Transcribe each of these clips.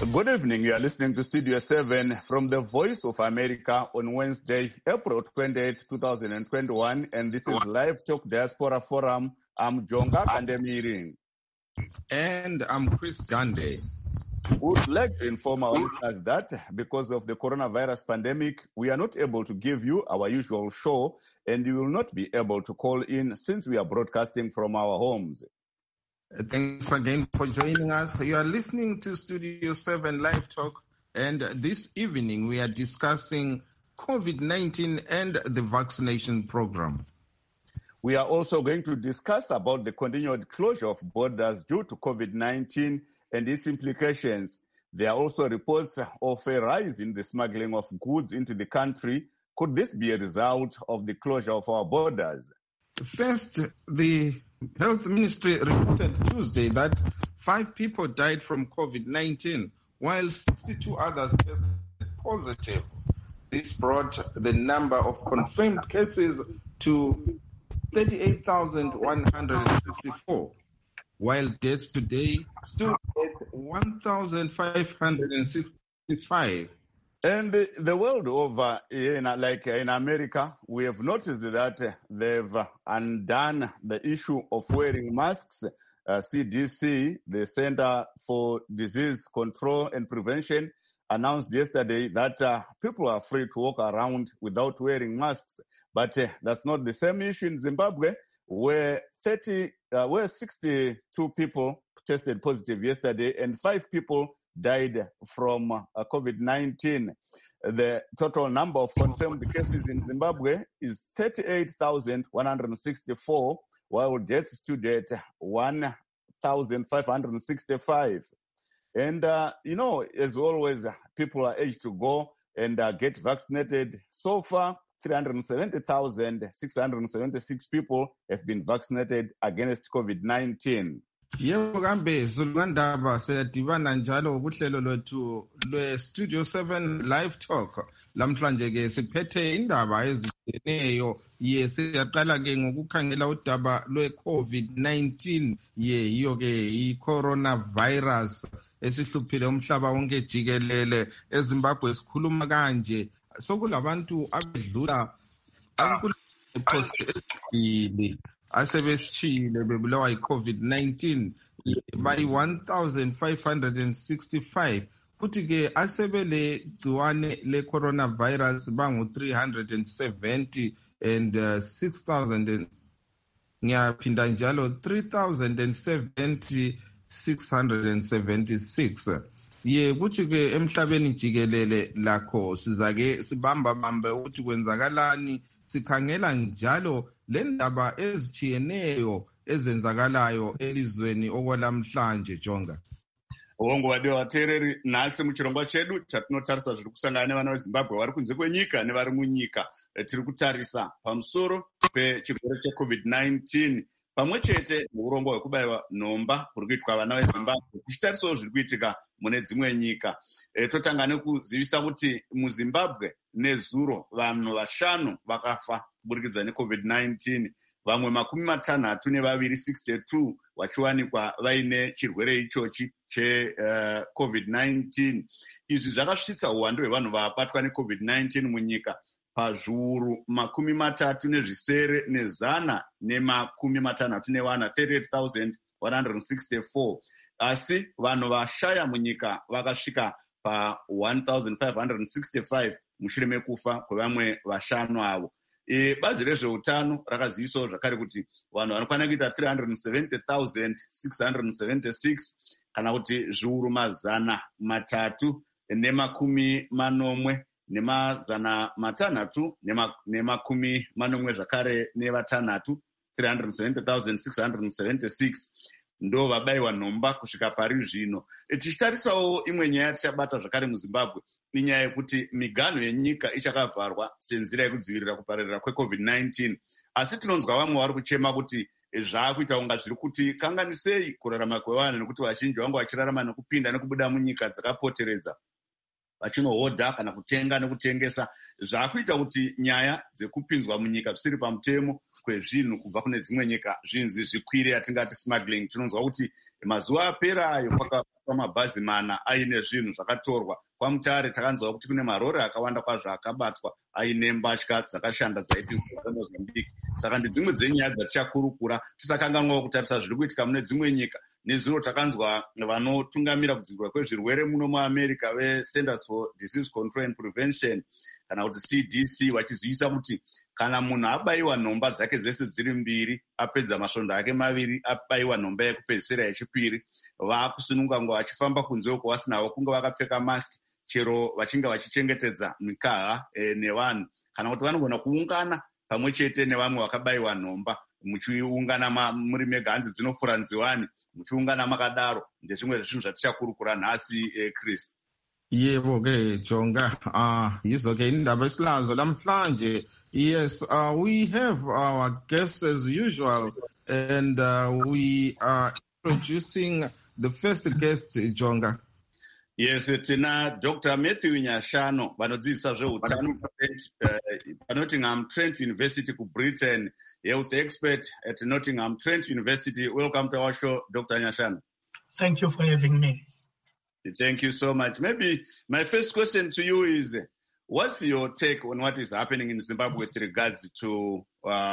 Good evening. You are listening to Studio 7 from the Voice of America on Wednesday, April 28th, 2021. And this is Live Talk Diaspora Forum. I'm Jonga Kandemiring. And I'm Chris Gande. We would like to inform our listeners that because of the coronavirus pandemic, we are not able to give you our usual show, and you will not be able to call in since we are broadcasting from our homes. Thanks again for joining us. You are listening to Studio 7 Live Talk, and this evening we are discussing COVID-19 and the vaccination program. We are also going to discuss about the continued closure of borders due to COVID-19 and its implications. There are also reports of a rise in the smuggling of goods into the country. Could this be a result of the closure of our borders? First, the Health Ministry reported Tuesday that 5 people died from COVID-19, while 62 others tested positive. This brought the number of confirmed cases to 38,164, while deaths today stood at 1,565. And the world over, in America, we have noticed that they've undone the issue of wearing masks. CDC, the Center for Disease Control and Prevention, announced yesterday that people are free to walk around without wearing masks. But that's not the same issue in Zimbabwe, where 62 people tested positive yesterday and 5 people died from COVID-19. The total number of confirmed cases in Zimbabwe is 38,164, while deaths stood at 1,565. And, as always, people are urged to go and get vaccinated. So far, 370,676 people have been vaccinated against COVID-19. Yebo kambe zulukandaba siyadibana njalo kuhlelo lwethu lwe-Studio 7 Live Talk. Lamhlanje ke siphethe indaba ezitshiyeneyo. Siyaqala ke ngokukhangela udaba lwe-COVID-19. Yiyo ke i-coronavirus esihluphile umhlaba wonke jikelele. eZimbabwe sikhuluma kanje. Sokulabantu abedlula ezibili asebesishile bebulawa yi-COVID-19 bayi-1,565 futhi ke asebele gciwane le-coronavirus bangu-370 and 6,000 ngiyaphinda njalo 3,070,676. Kuthi ke emhlabeni jikelele lakho sizake sibambabambe ukuthi kwenzakalani, sikhangela njalo le ndaba ezitshiyeneyo ezenzakalayo elizweni okwalamhlanje. Jonga Ongo wadiwa watereri, nasi muchirongwa chedu chatinotarisa zviri kusangana nevana veZimbabwe vari kunze kwenyika nevari munyika. Tiri kutarisa pamusoro pechirwere cheCovid-19 pamwe chete neurongwa hwekubayiwa nhomba kuri kuitwa vana veZimbabwe, tichitarisawo zviri kuitika mune dzimwe nyika. Totanga nekuzivisa kuti muZimbabwe nezuro vanhu 5 vakafa kuburikidza neCovid-19, vamwe 62 62 vachiwanikwa vaine chirwere ichochi cheCovid-19. Izvi zvakasvitsa uwandu hwevanhu vabatwa neCovid-19 munyika pazviuru 38,164, 38,164. Asi vanhu vashaya munyika vakasvika pa1,565 mushure mekufa kwevamwe 5 avo. Bazi rezveutano rakazivisawo zvakare kuti vanhu vanokwana kuita 370,676 kana kuti zviuru 380 ne680 zvakare ne6, 370,676 ndo vabayiwa nhomba kusvika pari zvino. Tichitarisawo imwe nyaya tichabata zvakare muZimbabwe, inyaya yekuti miganho yenyika ichakavharwa senzira yekudzivirira kupararira kweCovid-19. Asi tinonzwa vamwe vari kuchema kuti zvaakuita kunga zviri kuti kanganisei kurarama kwevanhu, nekuti vazhinji vangu vachirarama nekupinda nekubuda munyika dzakapoteredza. vachinohodha kana kutenga nekutengesa, zvakuita kuti nyaya dzekupinzwa munyika zvisiri pamutemo kwezvinhu kubva kune dzimwe nyika zvinzi zvikwire, atingati smuggling. Tinonzwa kuti mazuva aperayo kwakaitwa mabhazi 4 aine zvinhu zvakatorwa. KwaMutare takanzwa kuti kune marori akawanda kwazvo akabatwa aine mbatya dzakashanda dzaipinzwa kuMozambique. Saka ndedzimwe dzenyaya dzatichakurukura tisakanganwawo kutarisa zviri kuitika mune dzimwe nyika. Nezvino takanzwa vanotungamira kudzivirwa kwezvirwere muno muAmerica veCenters for Disease Control and Prevention kana kuti CDC vachizivisa kuti kana munhu abayiwa nhomba dzake dzese dziri 2, apedza masvondo ake 2, abayiwa nhomba yekupedzisira yechipiri, vakusununga ngo vachifamba kunze uko vasinawo kunge vakapfeka mask, chero vachinge vachichengetedza mikaha nevanhu, kana kuti vanogona kuungana pamwe chete nevamwe vakabayiwa nhomba, muchiungana muri mega, hanzi dzinofura nziwani, muchiungana makadaro. Ndezvimwe zvezvinhu zvatichakurukura nhasi Chris. Yebo ke Jonga, yizo-ke indaba esilazo namhlanje. Yes, we have our guests as usual, and we are introducing the first guest, Jonga. Yes, tina Dr. Matthew Nyashano, vanodzidzisa zveutano Nottingham Trent University ku Britain, health expert at Nottingham Trent University. Welcome to our show, Dr. Nyashano. Thank you for having me. Thank you so much. Maybe my first question to you is, what's your take on what is happening in Zimbabwe with regards to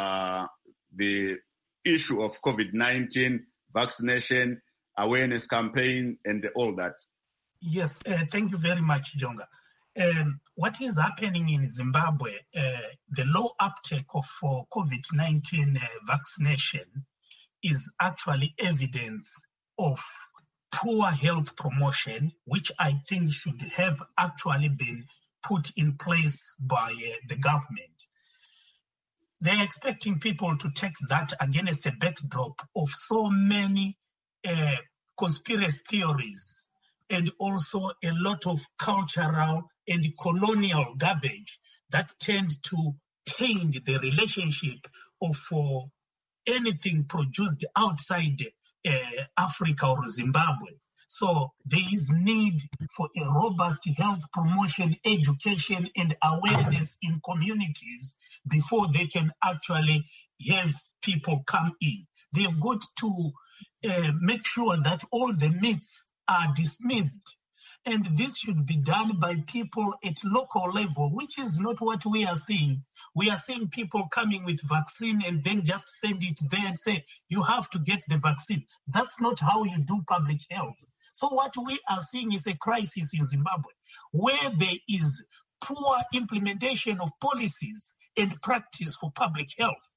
the issue of COVID-19, vaccination, awareness campaign, and all that? Yes, thank you very much, Jonga. What is happening in Zimbabwe, the low uptake of COVID-19 vaccination is actually evidence of poor health promotion, which I think should have actually been put in place by the government. They're expecting people to take that against a backdrop of so many conspiracy theories and also a lot of cultural and colonial garbage that tend to taint the relationship of anything produced outside Africa or Zimbabwe. So there is need for a robust health promotion, education, and awareness in communities before they can actually have people come in. They've got to make sure that all the myths are dismissed. And this should be done by people at local level, which is not what we are seeing. We are seeing people coming with vaccine and then just send it there and say, you have to get the vaccine. That's not how you do public health. So what we are seeing is a crisis in Zimbabwe, where there is poor implementation of policies and practice for public health.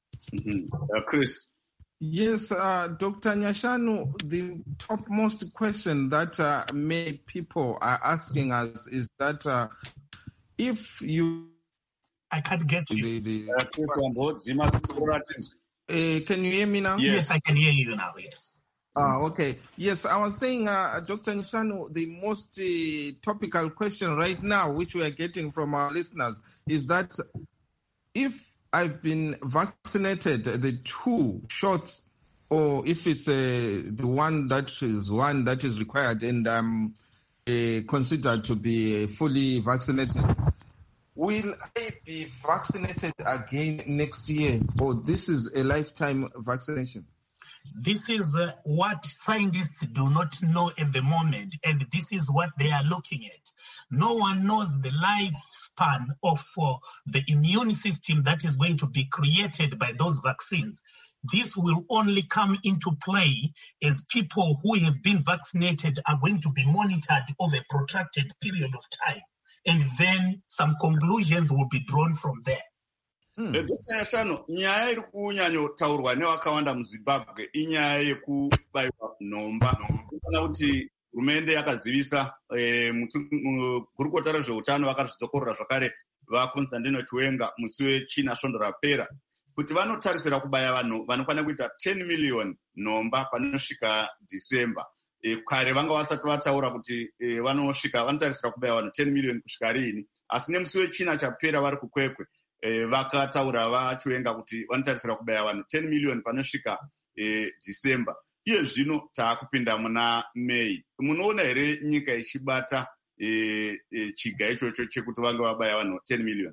Chris. Yes, Dr. Nyashano, the topmost question that many people are asking us is that if you... I can't get you. Can you hear me now? Yes, I can hear you now, yes. Okay. Yes, I was saying, Dr. Nyashano, the most topical question right now, which we are getting from our listeners, is that if I've been vaccinated, the 2 shots, or if it's the one that is required and I'm considered to be fully vaccinated, will I be vaccinated again next year, or this is a lifetime vaccination? This is what scientists do not know at the moment, and this is what they are looking at. No one knows the lifespan of the immune system that is going to be created by those vaccines. This will only come into play as people who have been vaccinated are going to be monitored over a protracted period of time, and then some conclusions will be drawn from there. Nyaya iri kunyanyotaurwa nevakawanda muZimbabwe inyaya yekubayiwa nhomba. Kana kuti hurumende yakazivisa gurukota rezveutano vakazvidzokorora zvakare vaConstantino Chiwenga musi wechina svondo rapera kuti vanotarisira kubaya vanhu vanokwana kuita 10 million nhomba panosvika December. Kare vanga vasati vataura kuti vanotarisira kubaya vanhu 10 million kusvika riini, asi nemusi wechina chapera vari kukwekwe vakataura vaChiwenga kuti vanotarisira kubaya vanhu 10 million panosvika December. Iye zvino taakupinda muna May. Munoona here nyika ichibata chiga ichocho chekuti vange vabaya vanhu 10 million?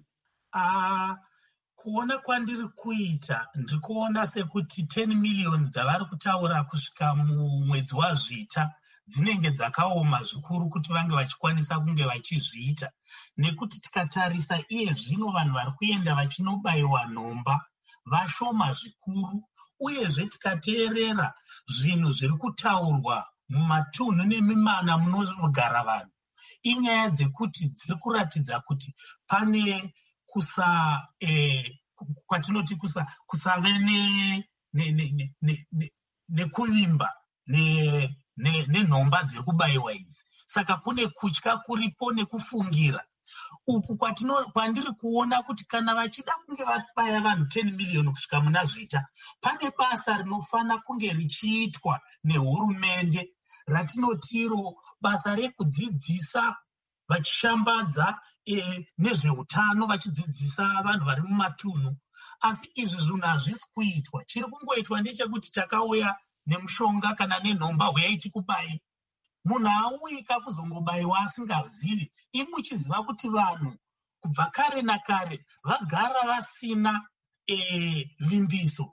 Kuona kwandiri kuita ndikuona sekuti 10 million dzavari kutaura kusvika mumwedzi waZvita dzinenge dzakaoma zvikuru kuti vange vachikwanisa kunge vachizviita, nekuti tikatarisa iye zvino vanhu vari kuenda vachinobayiwa nhomba vashoma zvikuru, uyezve tikateerera zvinhu zviri kutaurwa mumatunhu nemimana munogara vanhu, inyaya dzekuti dziri kuratidza kuti pane kwatinoti kusave nekuvimba nenhomba dziri kubayiwa idzi. Saka kune kutya kuripo nekufungira uku kwandiri kuona kuti kana vachida kunge vabaya vanhu 10 million kusvika muna Zvita, pane basa rinofana kunge richiitwa nehurumende ratinotiro basa rekudzidzisa vachishambadza nezveutano, vachidzidzisa vanhu vari mumatunhu. Asi izvi zvinhu hazvisi kuitwa. Chiri kungoitwa ndechekuti takauya nemushonga kana nenhomba, uyai tikubayi. Munhu auika kuzongobayiwa asingazivi. Imuchiziva kuti vanhu kubva kare nakare vagara vasina vimbiso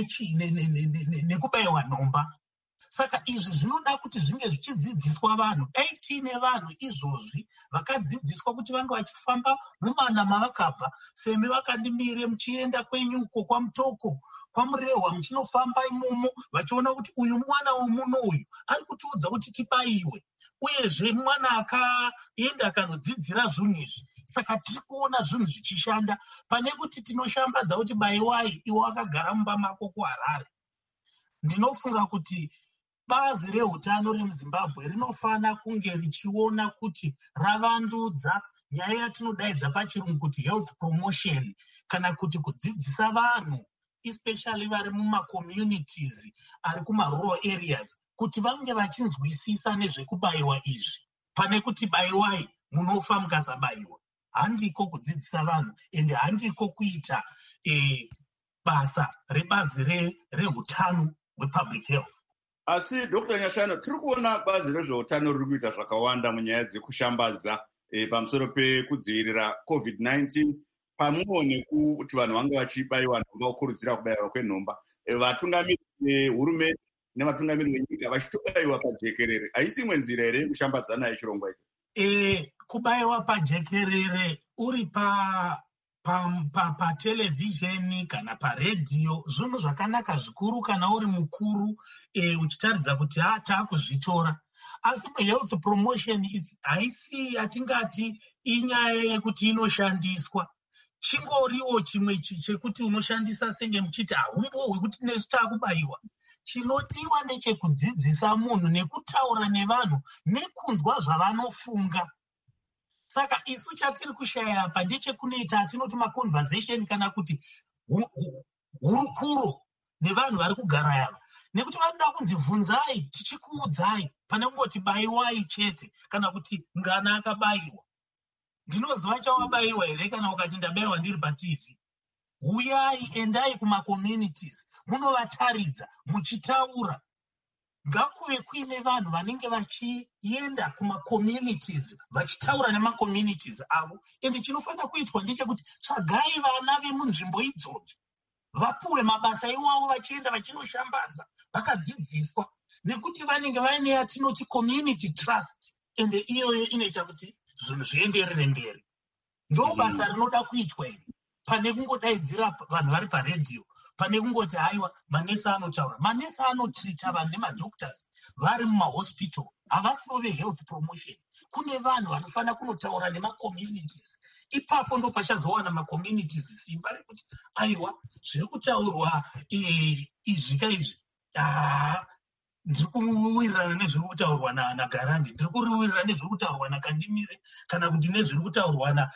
nekubayiwa nhomba. Saka izvi zvinoda kuti zvinge zvichidzidziswa vanhu. Dai tiine vanhu izvozvi vakadzidziswa kuti vange vachifamba mumana mavakabva, semi vakandimire muchienda kwenyuko kwamutoko kwamurehwa, muchinofamba imomo vachiona kuti uyu mwana womuno uyu ari kutiudza kuti tibayiwe, uyezve mwana akaenda akanodzidzira zvinhu izvi. Saka tiri kuona zvinhu zvichishanda pane kuti tinoshambadza kuti bayiwai iwe wakagara mumba mako kuHarare. Ndinofunga kuti bazi reutano remuZimbabwe rinofana kunge richiona kuti ravandudza nyaya yatinodaidza pachirungu kuti health promotion, kana kuti kudzidzisa vanhu especially vari mumacommunities ari kumarural areas kuti vange vachinzwisisa nezvekubayiwa izvi, pane kuti bayiwai munofa mukasabayiwa. Handiko kudzidzisa vanhu ende handiko kuita basa rebazi reutano hwepublic health. Asi Dr. Nyashano, tiri kuona bazi rezveutano riri kuita zvakawanda munyaya dzekushambadza pamusoro pekudzivirira COVID-19, pamwewo nekuti vanhu vange vachibayiwa nhomba, kukurudzira kubayiwa kwenhomba. Vatungamiri vehurumende nevatungamiri venyika vachitobayiwa pajekerere. Haisi imwe nzira here yekushambadza nayo chirongwa icho? Kubayiwa pajekerere uri patelevhizheni kana paredhiyo zvinhu zvakanaka zvikuru kana uri mukuru uchitaridza kuti taakuzvitora. Asi health promotion haisi yatingati inyaya yekuti inoshandiswa. Chingoriwo chimwe chekuti unoshandisa senge muchiti haumbohwi kuti nesu taakubayiwa. Chinodiwa ndechekudzidzisa munhu nekutaura nevanhu nekunzwa zvavanofunga. Saka isu chatiri kushaya apa ndechekunoita atinoti maconversation kana kuti hurukuro nevanhu vari kugara yava, nekuti vanoda kunzi bvunzai tichikuudzai pane kungoti bayiwai chete kana kuti ngana akabayiwa. Ndinoziva chawabayiwa here kana ukati ndabayiwa ndiri paTV. Uyai, endai kumacommunities munovataridza muchitaura. Ngakuve kuine vanhu vanenge vachienda kumacommunities vachitaura nemacommunities avo. Ende chinofanira kuitwa ndechekuti tsvagai vana vemunzvimbo idzodzo vapuwe mabasa iwavo vachienda vachinoshambadza vakadzidziswa, nekuti vanenge vaine yatinoti community trust, ende iyoyo inoita kuti zvinhu zvienderere mberi. Ndo basa rinoda kuitwa iri, pane kungodaidzira vanhu vari paredhiyo, pane kungoti haiwa manesi anotaura. Manesi anotrita vanhu nemadoctors vari mumahospital, havasivo vehealth promotion. Kune vanhu vanofanira kunotaura nemacommunities. Ipapo ndo pachazowana macommunities simba rekuti aiwa zviri kutaurwa izvika izvi, ndiri kuwirirana nezviri kutaurwa naGarandi, ndiri kuwirirana nezviri kutaurwa naKandimire, kana kuti nezviri kutaurwa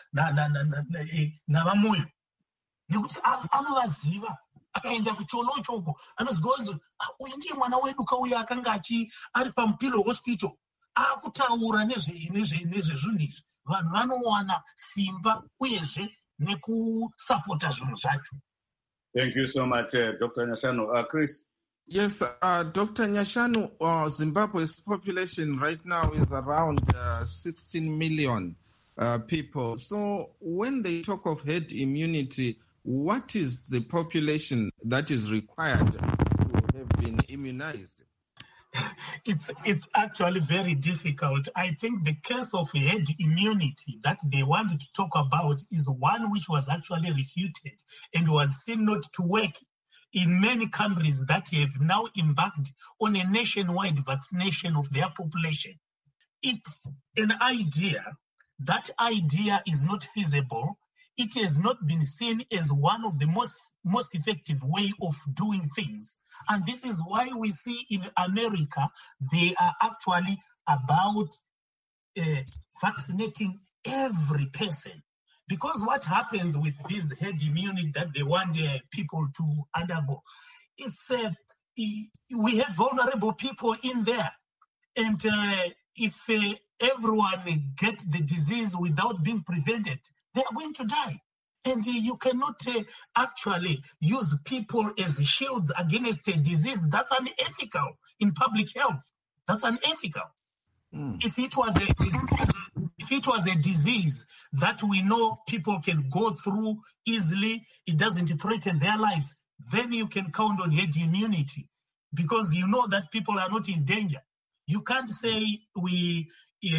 navamoyo, nekuti anovaziva. Akaenda kuchono choko anoziva kunzi uyu ndiye mwana wedu kauya akanga ari paMupilo hospital akutaura nezvezvinhu izvi. Vanhu vanowana simba uyezve nekusapota zvinhu zvacho. Thank you so much, Dr. Nyashano. Chris? Yes, Dr. Nyashanu, Zimbabwe's population right now is around 16 million people. So when they talk of herd immunity, what is the population that is required to have been immunized? It's actually very difficult. I think the case of herd immunity that they wanted to talk about is one which was actually refuted and was seen not to work in many countries that have now embarked on a nationwide vaccination of their population. It's an idea. That idea is not feasible. It has not been seen as one of the most effective way of doing things. And this is why we see in America, they are actually about vaccinating every person. Because what happens with this herd immunity that they want people to undergo, it's we have vulnerable people in there. And if everyone gets the disease without being prevented, they are going to die. And you cannot actually use people as shields against a disease. That's unethical in public health. That's unethical. If it was a disease that we know people can go through easily, it doesn't threaten their lives, then you can count on herd immunity because you know that people are not in danger. You can't say we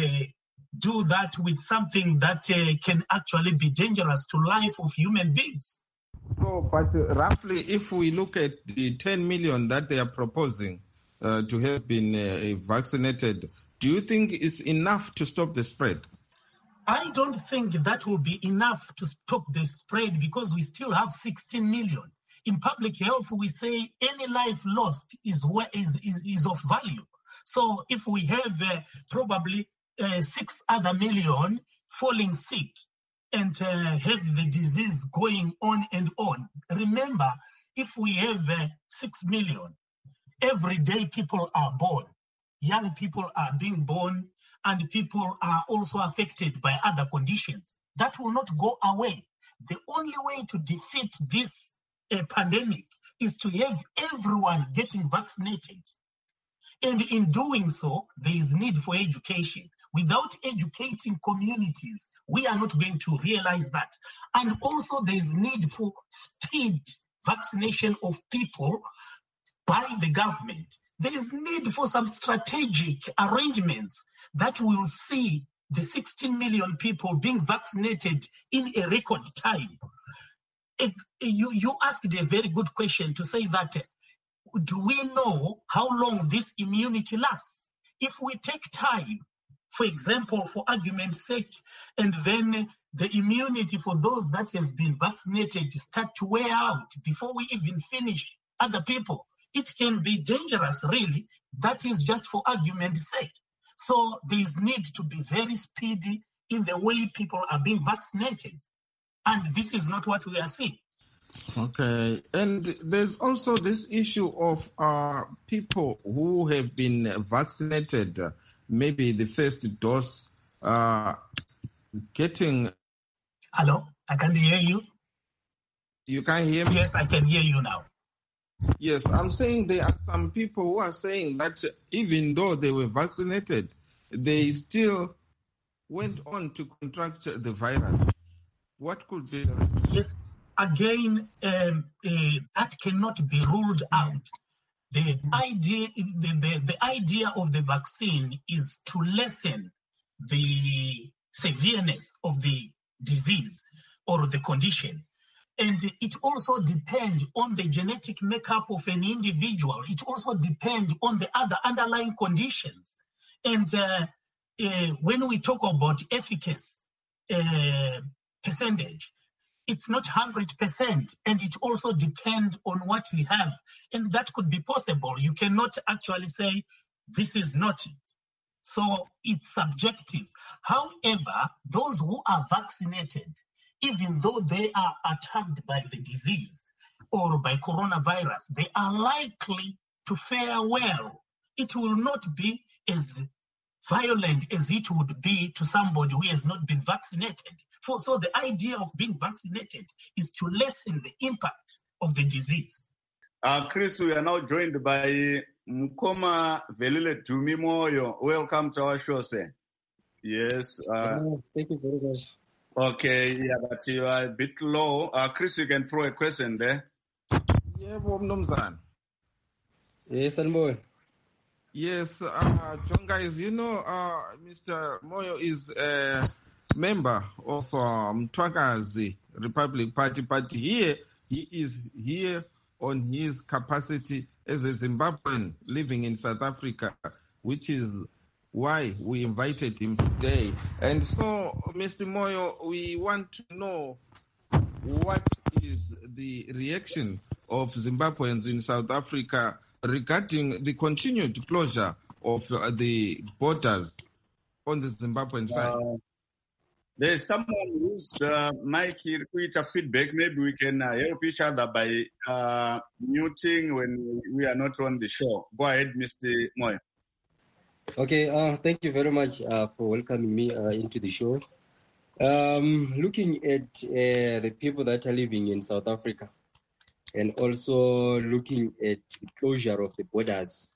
do that with something that can actually be dangerous to life of human beings. So, but roughly, if we look at the 10 million that they are proposing to have been vaccinated, do you think it's enough to stop the spread? I don't think that will be enough to stop the spread because we still have 16 million. In public health, we say any life lost is of value. So if we have probably 6 other million falling sick and have the disease going on and on, remember, if we have 6 million, every day people are born. Young people are being born and people are also affected by other conditions. That will not go away. The only way to defeat this pandemic is to have everyone getting vaccinated. And in doing so, there is need for education. Without educating communities, we are not going to realize that. And also there is need for speed vaccination of people by the government. There is need for some strategic arrangements that will see the 16 million people being vaccinated in a record time. You asked a very good question to say that, do we know how long this immunity lasts? If we take time, for example, for argument's sake, and then the immunity for those that have been vaccinated start to wear out before we even finish other people, it can be dangerous, really. That is just for argument's sake. So there is need to be very speedy in the way people are being vaccinated. And this is not what we are seeing. Okay. And there's also this issue of people who have been vaccinated, maybe the first dose, getting... Hello? I can hear you. You can hear me? Yes, I can hear you now. Yes, I'm saying there are some people who are saying that even though they were vaccinated, they still went on to contract the virus. What could be the reason? Yes, again, that cannot be ruled out. The idea of the vaccine is to lessen the severeness of the disease or the condition. And it also depends on the genetic makeup of an individual. It also depends on the other underlying conditions. And when we talk about efficacy percentage, it's not 100%, and it also depends on what we have. And that could be possible. You cannot actually say, this is not it. So it's subjective. However, those who are vaccinated, even though they are attacked by the disease or by coronavirus, they are likely to fare well. It will not be as violent as it would be to somebody who has not been vaccinated. So the idea of being vaccinated is to lessen the impact of the disease. Chris, we are now joined by Mkoma Velile Dumi Moyo. Welcome to our show, sir. Yes. Thank you very much. Okay, yeah, but you are a bit low. Chris, you can throw a question there. Yeah, Bob Nomzan. Yes, Anboy. Yes, John, guys, you know, Mr. Moyo is a member of Mtwakazi Republic Party. Here, he is here on his capacity as a Zimbabwean living in South Africa, which is why we invited him today. And so, Mr. Moyo, we want to know what is the reaction of Zimbabweans in South Africa regarding the continued closure of the borders on the Zimbabwean side. There's someone who's mic here, feedback. Maybe we can help each other by muting when we are not on the show. Go ahead, Mr. Moyo. Okay, thank you very much for welcoming me into the show. Looking at the people that are living in South Africa, and also looking at the closure of the borders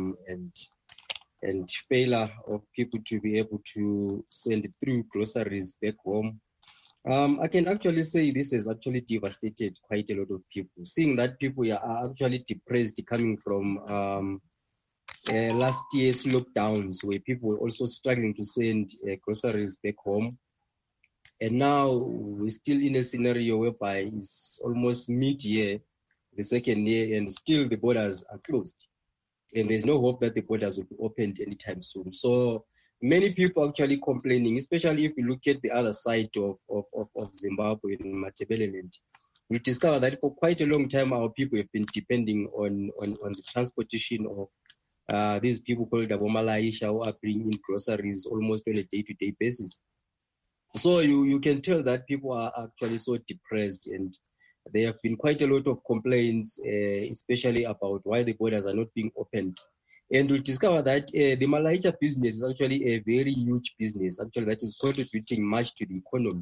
and failure of people to be able to send through groceries back home, I can actually say this has actually devastated quite a lot of people. Seeing that people are actually depressed coming from last year's lockdowns, where people were also struggling to send groceries back home. And now we're still in a scenario whereby it's almost mid-year, the second year, and still the borders are closed. And there's no hope that the borders will be opened anytime soon. So many people actually complaining, especially if you look at the other side of Zimbabwe, in Matabeleland. We discover that for quite a long time, our people have been depending on the transportation of these people called Abomalaisha, who are bringing in groceries almost on a day-to-day basis. So you can tell that people are actually so depressed, and there have been quite a lot of complaints, especially about why the borders are not being opened. And we discover that the Malaicha business is actually a very huge business, actually, that is contributing much to the economy.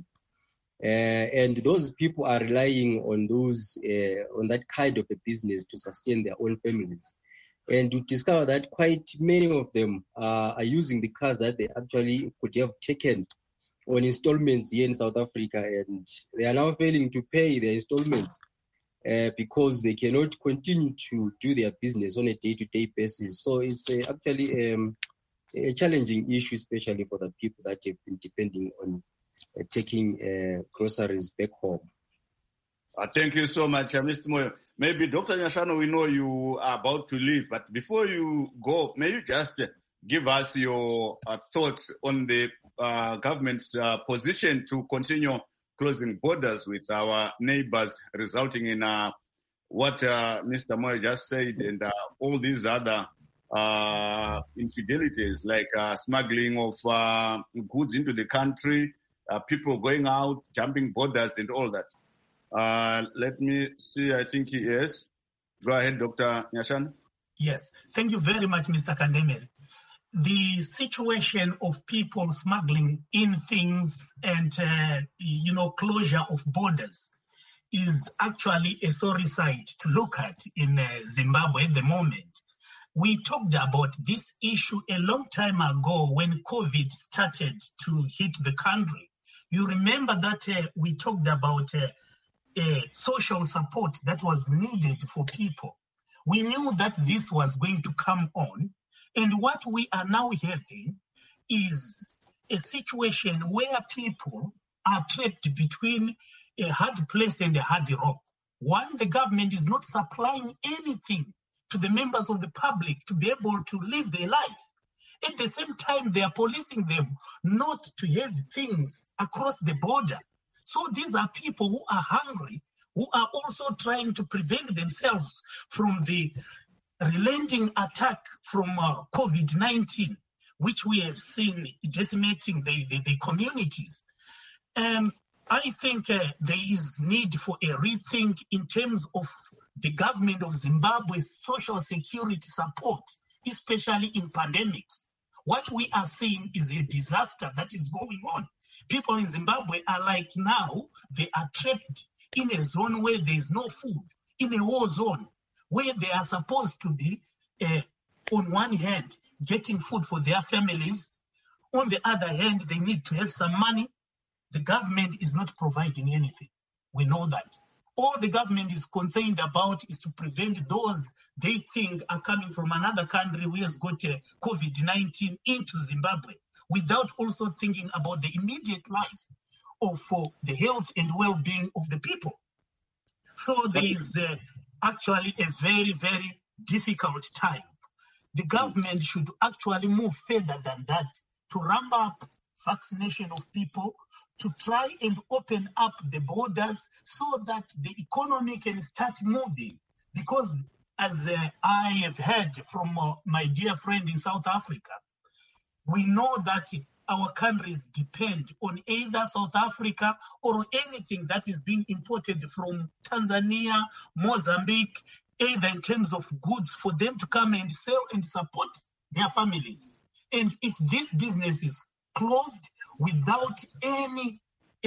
And those people are relying on on that kind of a business to sustain their own families. And we discover that quite many of them are using the cars that they actually could have taken on installments here in South Africa, and they are now failing to pay their installments because they cannot continue to do their business on a day-to-day basis. So it's actually a challenging issue, especially for the people that have been depending on taking groceries back home. Thank you so much, Mr. Moyo. Maybe Dr. Nyashano, we know you are about to leave, but before you go, may you just give us your thoughts on the government's position to continue closing borders with our neighbors, resulting in what Mr. Moyo just said, and all these other infidelities like smuggling of goods into the country, people going out, jumping borders and all that. Let me see, I think he is. Go ahead, Dr. Nyashan. Yes, thank you very much, Mr. Kandemere. The situation of people smuggling in things and, closure of borders is actually a sorry sight to look at in Zimbabwe at the moment. We talked about this issue a long time ago when COVID started to hit the country. You remember that we talked about social support that was needed for people. We knew that this was going to come on. And what we are now having is a situation where people are trapped between a hard place and a hard rock. One, the government is not supplying anything to the members of the public to be able to live their life. At the same time, they are policing them not to have things across the border. So these are people who are hungry, who are also trying to prevent themselves from the relenting attack from COVID-19, which we have seen decimating the communities. I think there is need for a rethink in terms of the government of Zimbabwe's social security support, especially in pandemics. What we are seeing is a disaster that is going on. People in Zimbabwe are like now, they are trapped in a zone where there is no food, in a war zone. where they are supposed to be, on one hand, getting food for their families. On the other hand, they need to have some money. The government is not providing anything. We know that. All the government is concerned about is to prevent those they think are coming from another country who has got COVID-19 into Zimbabwe, without also thinking about the immediate life of the health and well-being of the people. So there is actually a very, very difficult time. The government should actually move further than that to ramp up vaccination of people, to try and open up the borders so that the economy can start moving. Because as I have heard from my dear friend in South Africa, we know that our countries depend on either South Africa or anything that is being imported from Tanzania, Mozambique, either in terms of goods for them to come and sell and support their families. And if this business is closed without any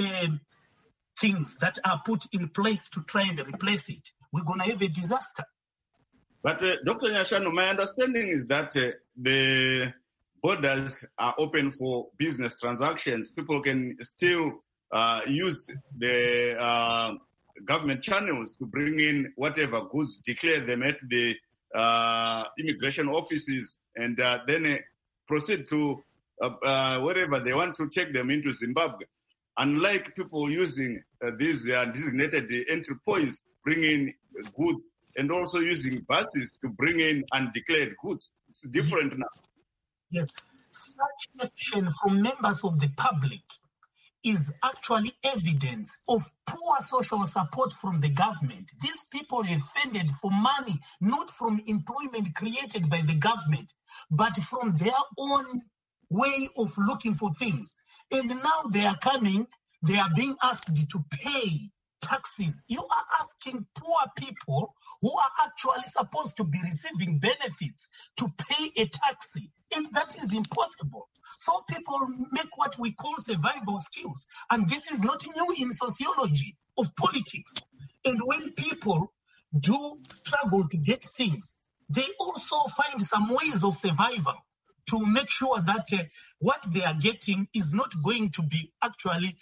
things that are put in place to try and replace it, we're going to have a disaster. But Dr. Nyashanu, my understanding is that the borders are open for business transactions. People can still use the government channels to bring in whatever goods, declare them at the immigration offices, and then proceed to wherever they want to take them into Zimbabwe. Unlike people using these designated entry points, bring in goods, and also using buses to bring in undeclared goods. It's different now. Yes. Such action from members of the public is actually evidence of poor social support from the government. These people have funded for money, not from employment created by the government, but from their own way of looking for things. And now they are coming, they are being asked to pay taxes. You are asking poor people who are actually supposed to be receiving benefits to pay a taxi, and that is impossible. So people make what we call survival skills, and this is not new in sociology of politics. And when people do struggle to get things, they also find some ways of survival to make sure that what they are getting is not going to be actually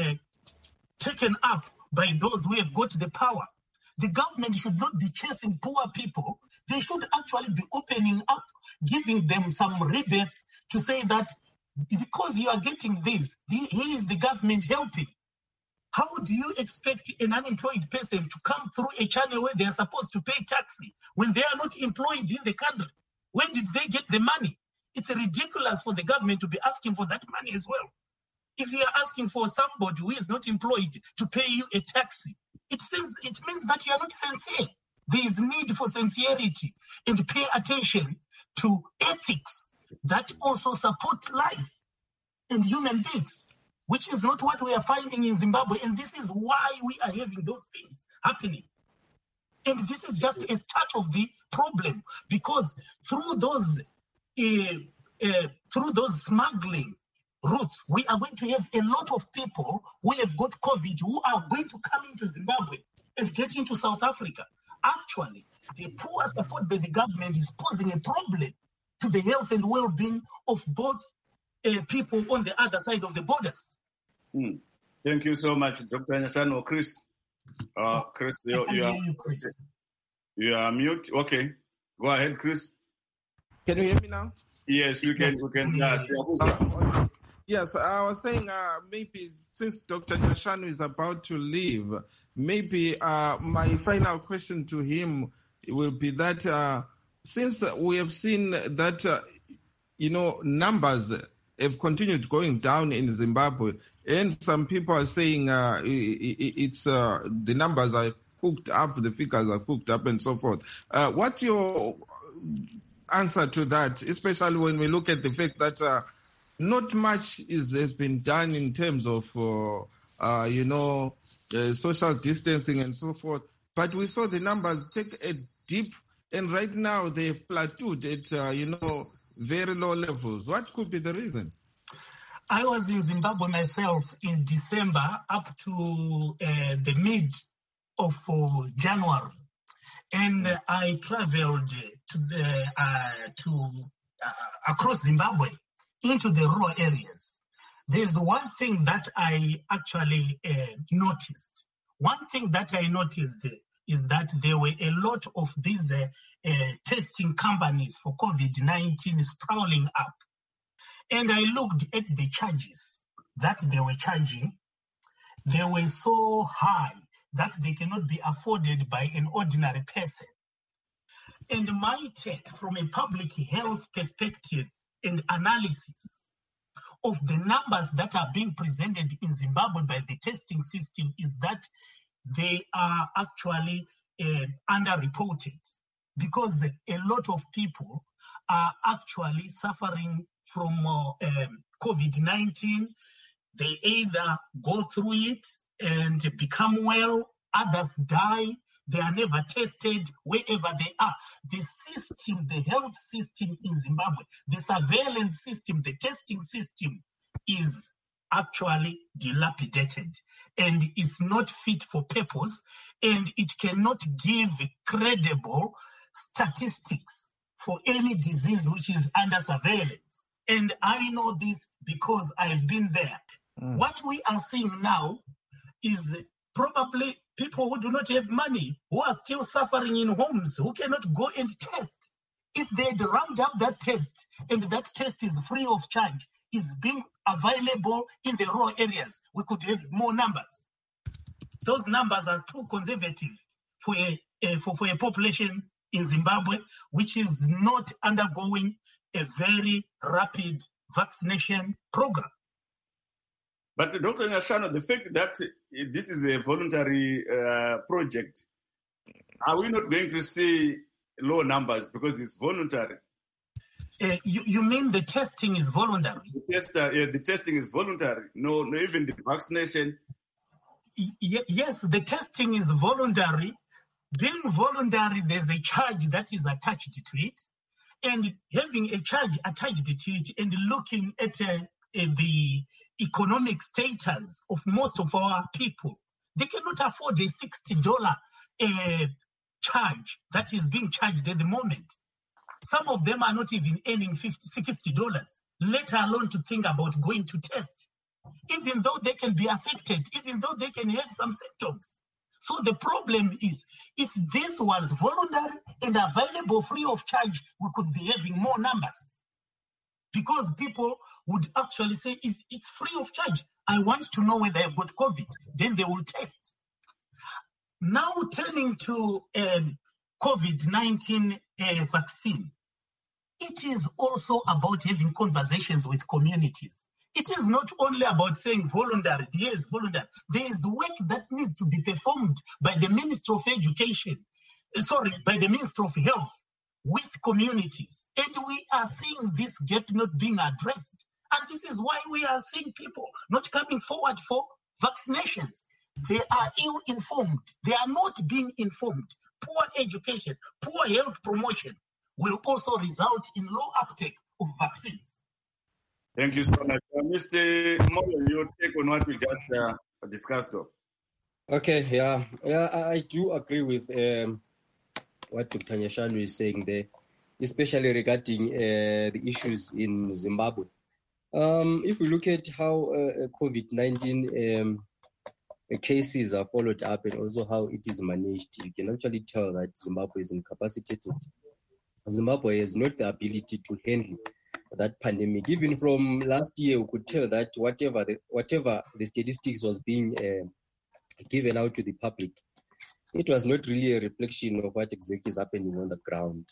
taken up by those who have got the power. The government should not be chasing poor people. They should actually be opening up, giving them some rebates to say that because you are getting this, here is the government helping. How do you expect an unemployed person to come through a channel where they are supposed to pay taxi when they are not employed in the country? Where did they get the money? It's ridiculous for the government to be asking for that money as well. If you are asking for somebody who is not employed to pay you a taxi, it means that you are not sincere. There is need for sincerity and pay attention to ethics that also support life and human beings, which is not what we are finding in Zimbabwe. And this is why we are having those things happening. And this is just a start of the problem, because through those smuggling routes, we are going to have a lot of people who have got COVID who are going to come into Zimbabwe and get into South Africa. Actually, the poor support by the government is posing a problem to the health and well-being of both people on the other side of the borders. Thank you so much, Dr. Nyashanu. Chris, Chris, you are mute. Okay, go ahead, Chris. Can you hear me now? Yes, we can. Yes, I was saying maybe since Dr. Nyashanu is about to leave, maybe my final question to him will be that since we have seen that, numbers have continued going down in Zimbabwe, and some people are saying it's the numbers are cooked up, the figures are cooked up and so forth. What's your answer to that, especially when we look at the fact that not much has been done in terms of, social distancing and so forth. But we saw the numbers take a dip, and right now they've plateaued at, very low levels. What could be the reason? I was in Zimbabwe myself in December up to the mid of January. And I traveled across Zimbabwe into the rural areas. There's one thing that I actually noticed. One thing that I noticed is that there were a lot of these testing companies for COVID-19 sprawling up. And I looked at the charges that they were charging. They were so high that they cannot be afforded by an ordinary person. And my take from a public health perspective and analysis of the numbers that are being presented in Zimbabwe by the testing system is that they are actually underreported, because a lot of people are actually suffering from COVID-19. They either go through it and become well, others die, they are never tested wherever they are. The system, the health system in Zimbabwe, the surveillance system, the testing system is actually dilapidated and is not fit for purpose, and it cannot give credible statistics for any disease which is under surveillance. And I know this because I've been there. What we are seeing now is probably people who do not have money, who are still suffering in homes, who cannot go and test. If they had ramped up that test, and that test is free of charge, is being available in the rural areas, we could have more numbers. Those numbers are too conservative for a population in Zimbabwe, which is not undergoing a very rapid vaccination program. But Dr. Nyashano, the fact that this is a voluntary project, are we not going to see low numbers because it's voluntary? You mean the testing is voluntary? The testing is voluntary. No, even the vaccination. Yes, the testing is voluntary. Being voluntary, there's a charge that is attached to it. And having a charge attached to it and looking at the economic status of most of our people, they cannot afford a $60 charge that is being charged at the moment. Some of them are not even earning $60, let alone to think about going to test, even though they can be affected, even though they can have some symptoms. So the problem is, if this was voluntary and available free of charge, we could be having more numbers. Because people would actually say, it's free of charge. I want to know whether I've got COVID. Then they will test. Now turning to COVID-19 vaccine, it is also about having conversations with communities. It is not only about saying voluntary, yes, voluntary. There is work that needs to be performed by the Ministry of by the Ministry of Health with communities. And we are seeing this gap not being addressed. And this is why we are seeing people not coming forward for vaccinations. They are ill-informed. They are not being informed. Poor education, poor health promotion will also result in low uptake of vaccines. Thank you so much. Mr. Moyo, your take on what we just discussed. Okay, yeah, I do agree with what Dr. Nyashano is saying there, especially regarding the issues in Zimbabwe. If we look at how COVID-19 cases are followed up and also how it is managed, you can actually tell that Zimbabwe is incapacitated. Zimbabwe has not the ability to handle that pandemic. Even from last year, we could tell that whatever the statistics was being given out to the public, it was not really a reflection of what exactly is happening on the ground.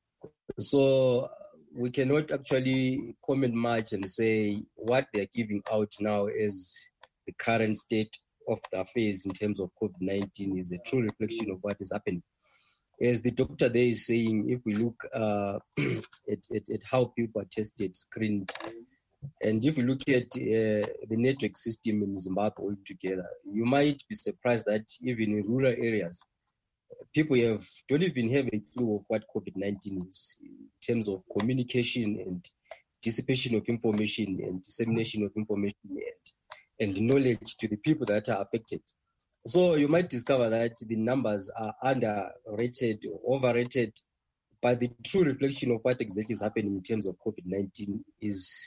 So we cannot actually comment much and say what they're giving out now as the current state of the affairs in terms of COVID-19 is a true reflection of what is happening. As the doctor there is saying, if we look at how people are tested, screened, and if we look at the network system in Zimbabwe altogether, you might be surprised that even in rural areas, people don't even have a clue of what COVID-19 is in terms of communication and dissipation of information and dissemination of information and knowledge to the people that are affected. So you might discover that the numbers are underrated or overrated, but the true reflection of what exactly is happening in terms of COVID-19 is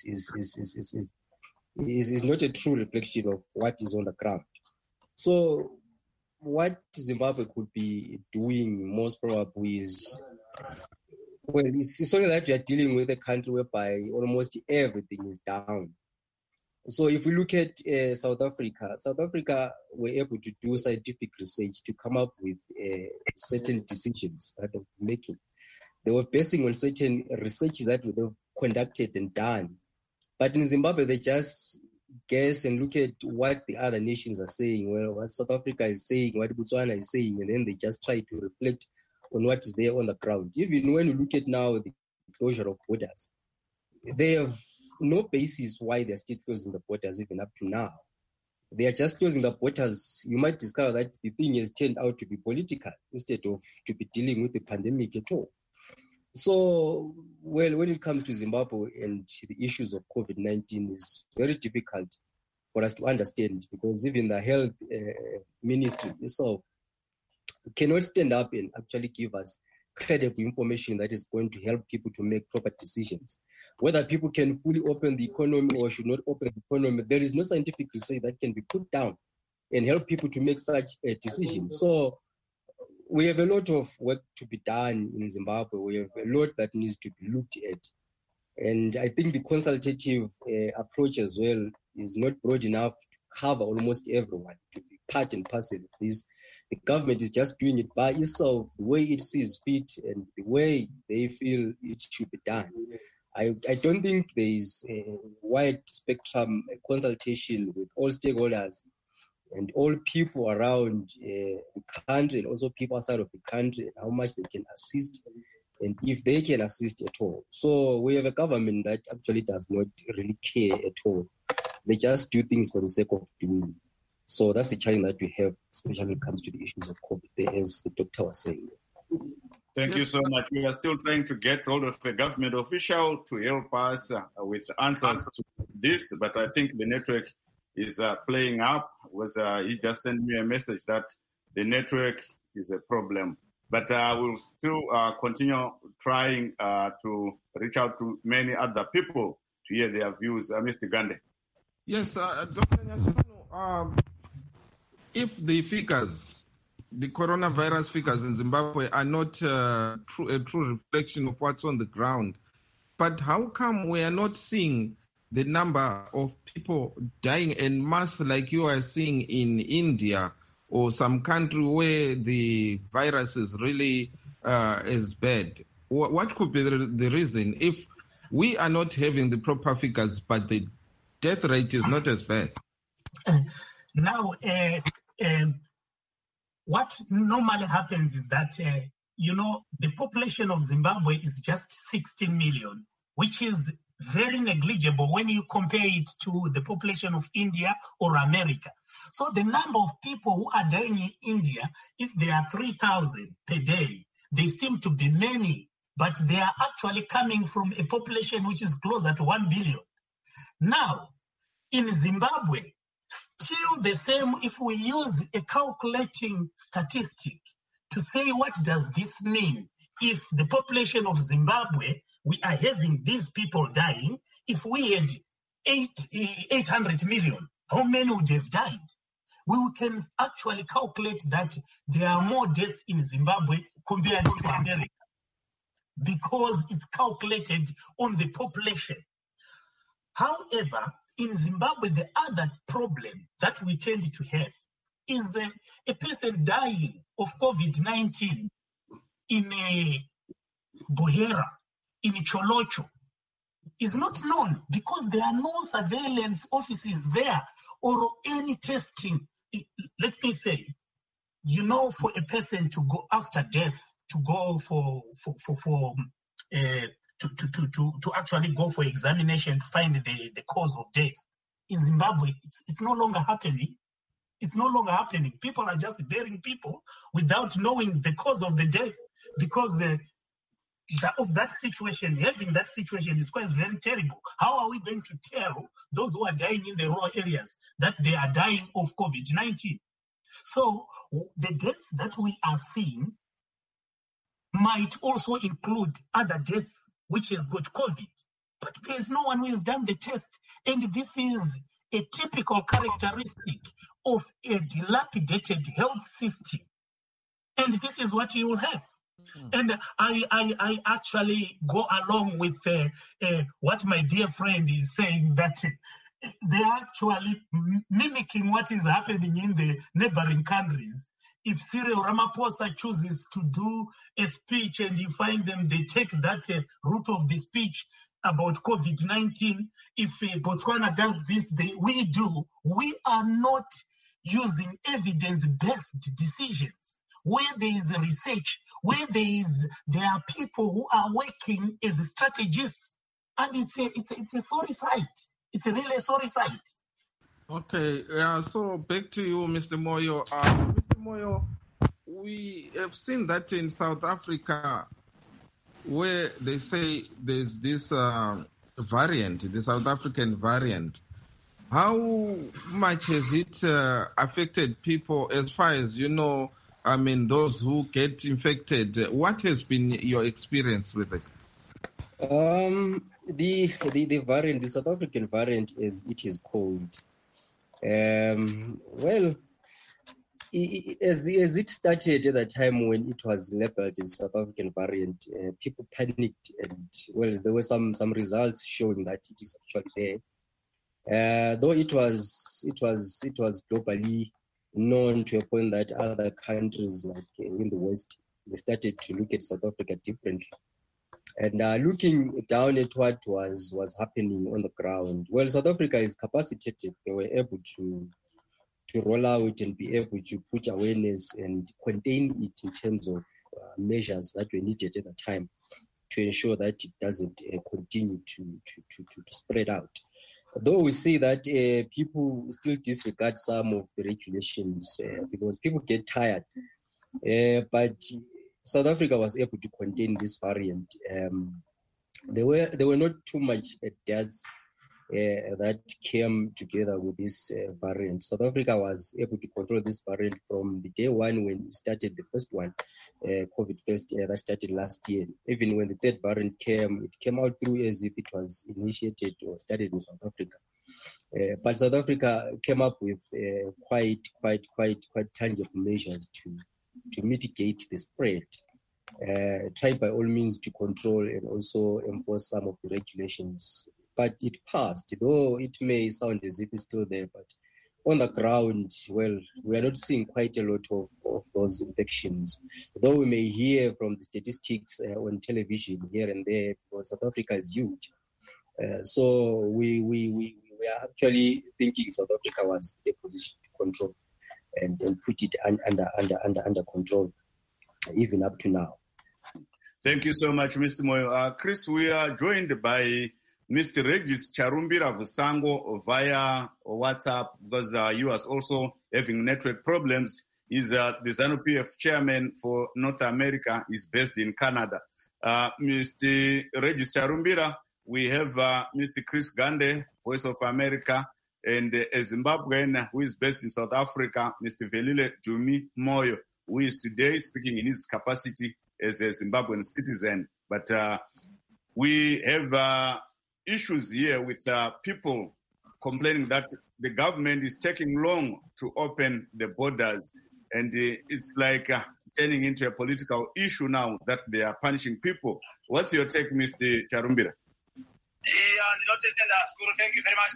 not a true reflection of what is on the ground. So what Zimbabwe could be doing most probably is, well, it's only that you are dealing with a country whereby almost everything is down. So if we look at South Africa were able to do scientific research to come up with certain decisions that they were making. They were basing on certain researches that were conducted and done. But in Zimbabwe, they just guess and look at what the other nations are saying, well, what South Africa is saying, what Botswana is saying, and then they just try to reflect on what is there on the ground. Even when you look at now the closure of borders, they have no basis why they're still closing the borders even up to now. They are just closing the borders. You might discover that the thing has turned out to be political instead of to be dealing with the pandemic at all. So, well, when it comes to Zimbabwe and the issues of COVID-19, it's very difficult for us to understand, because even the health ministry itself cannot stand up and actually give us credible information that is going to help people to make proper decisions. Whether people can fully open the economy or should not open the economy, there is no scientific research that can be put down and help people to make such a decision. So we have a lot of work to be done in Zimbabwe. We have a lot that needs to be looked at. And I think the consultative approach as well is not broad enough to cover almost everyone, to be part and parcel of this. The government is just doing it by itself, the way it sees fit and the way they feel it should be done. I don't think there is a wide spectrum consultation with all stakeholders and all people around the country, and also people outside of the country, and how much they can assist and if they can assist at all. So we have a government that actually does not really care at all. They just do things for the sake of doing. So that's the challenge that we have, especially when it comes to the issues of COVID, as the doctor was saying. Thank you so much. We are still trying to get hold of a government official to help us with answers to this, but I think the network is playing up. He just sent me a message that the network is a problem. But we'll still continue trying to reach out to many other people to hear their views. Mr. Gande. Yes, Dr. Nyashanu, if the figures, the coronavirus figures in Zimbabwe are not a true reflection of what's on the ground, but how come we are not seeing the number of people dying en masse like you are seeing in India or some country where the virus is really as bad? What could be the reason if we are not having the proper figures, but the death rate is not as bad? Now, what normally happens is that, the population of Zimbabwe is just 16 million, which is very negligible when you compare it to the population of India or America. So the number of people who are dying in India, if there are 3,000 per day, they seem to be many, but they are actually coming from a population which is closer to 1 billion. Now, in Zimbabwe, still the same, if we use a calculating statistic to say what does this mean, if the population of Zimbabwe, we are having these people dying, if we had 800 million, how many would have died? We can actually calculate that there are more deaths in Zimbabwe compared to America, because it's calculated on the population. However, in Zimbabwe, the other problem that we tend to have is a person dying of COVID-19 in a Buhera, in Cholocho, is not known because there are no surveillance offices there or any testing. Let me say, for a person to go after death, to go to actually go for examination to find the cause of death. In Zimbabwe, it's no longer happening. It's no longer happening. People are just burying people without knowing the cause of the death, because of that situation. Having that situation is quite very terrible. How are we going to tell those who are dying in the rural areas that they are dying of COVID-19? So the deaths that we are seeing might also include other deaths which has got COVID. But there's no one who has done the test. And this is a typical characteristic of a dilapidated health system. And this is what you will have. And I actually go along with what my dear friend is saying, that they're actually mimicking what is happening in the neighboring countries. If Cyril Ramaphosa chooses to do a speech and you find them, they take that route of the speech about COVID-19. If Botswana does this, we do. We are not using evidence-based decisions. Where there is research, where there are people who are working as strategists, and it's a sorry sight. It's a really sorry sight. Okay, so back to you, Mr. Moyo. Mr. Moyo, we have seen that in South Africa, where they say there's this variant, the South African variant. How much has it affected people as far as you know? I mean, those who get infected. What has been your experience with it? The variant, the South African variant, as it is called. Well, as it started at the time when it was labeled as South African variant, people panicked, and well, there were some results showing that it is actually there. Though it was globally known to a point that other countries like in the West, they started to look at South Africa differently. And looking down at what was happening on the ground, well, South Africa is capacitated. They were able to roll out and be able to put awareness and contain it in terms of measures that were needed at the time to ensure that it doesn't continue to spread out. Though we see that people still disregard some of the regulations because people get tired. But South Africa was able to contain this variant. There were not too much deaths that came together with this variant. South Africa was able to control this variant from the day one when we started the first one, COVID first, that started last year. Even when the third variant came, it came out through as if it was initiated or started in South Africa. But South Africa came up with quite tangible measures to mitigate the spread. Tried by all means to control and also enforce some of the regulations. But it passed, though it may sound as if it's still there. But on the ground, well, we are not seeing quite a lot of those infections. Though we may hear from the statistics on television here and there, because South Africa is huge. So we are actually thinking South Africa was in a position to control and put it under control, even up to now. Thank you so much, Mr. Moyo. Chris, we are joined by Mr. Regis Charumbira Vusango via WhatsApp because he was also having network problems. He's the ZANU-PF chairman for North America. He's based in Canada. Mr. Regis Charumbira, we have Mr. Chris Gande, Voice of America, and a Zimbabwean who is based in South Africa, Mr. Velile Dumi Moyo, who is today speaking in his capacity as a Zimbabwean citizen. But we have issues here with people complaining that the government is taking long to open the borders. And it's like turning into a political issue now that they are punishing people. What's your take, Mr. Charumbira? Thank you very much,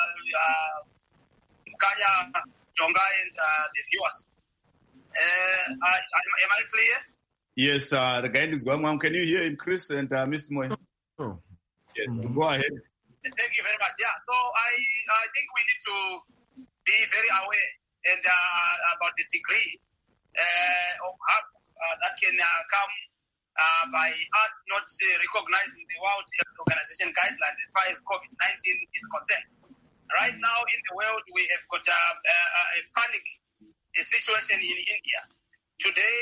Mukanya, Jonga, and the viewers. Am I clear? Yes, the guidance is going on. Can you hear him, Chris and Mr. Moyo? Oh. Yes, go ahead. Thank you very much. Yeah, so I think we need to be very aware and about the degree of harm that can come by us not recognizing the World Health Organization guidelines as far as COVID-19 is concerned. Right now in the world, we have got a panic situation in India. Today,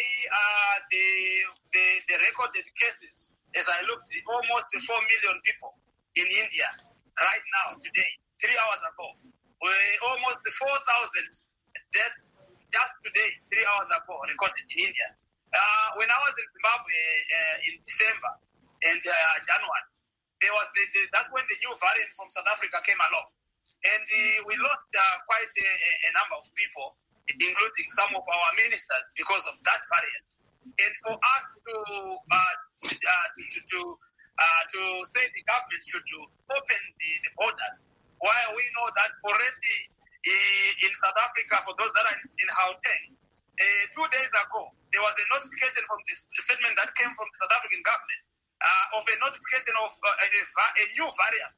the recorded cases, as I looked, almost 4 million people in India right now, today, 3 hours ago. Almost 4,000 deaths just today, 3 hours ago, recorded in India. When I was in Zimbabwe in December and January, that's when the new variant from South Africa came along. And we lost quite a number of people, including some of our ministers, because of that variant. And for us to say the government should open the borders, while we know that already in South Africa, for those that are in Gauteng, 2 days ago, there was a notification from this statement that came from the South African government of a notification of a new virus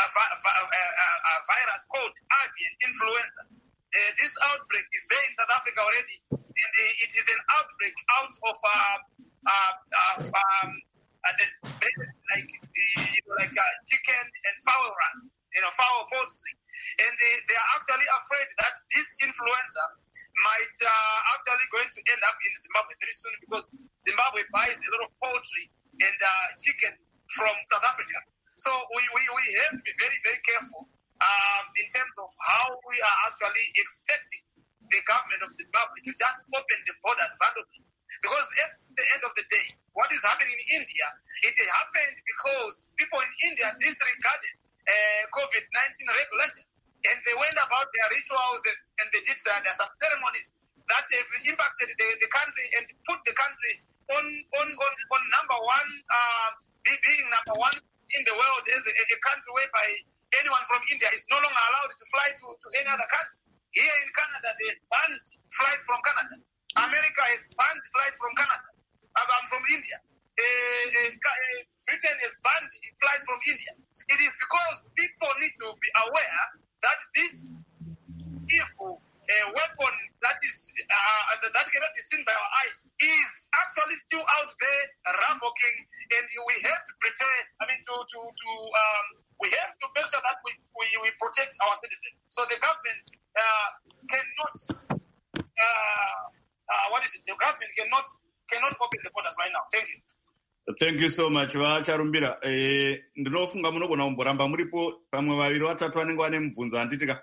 called avian influenza. This outbreak is there in South Africa already, and it is an outbreak out of like chicken and fowl run, fowl poultry. And they are actually afraid that this influenza might actually going to end up in Zimbabwe very soon, because Zimbabwe buys a lot of poultry and chicken from South Africa. So we have to be very, very careful in terms of how we are actually expecting the government of Zimbabwe to just open the borders randomly. Because at the end of the day, what is happening in India, it happened because people in India disregarded COVID-19 regulations, and they went about their rituals and they did some ceremonies that have impacted the country and put the country on number one, being number one in the world as a country whereby anyone from India is no longer allowed to fly to any other country. Here in Canada, they banned flights from Canada. America has banned flights from Canada. From India. Britain has banned flights from India. It is because people need to be aware that this evil weapon that cannot be seen by our eyes is actually still out there ravaging, and we have to prepare. We have to make sure that we protect our citizens. So the government cannot. The government cannot open the borders right now. Thank you. Thank you so much. Vacharumbira. Ndinofunga munogona kumboramba muripo pamwe vaviri vatatu vanenge vane mubvunzo handitika.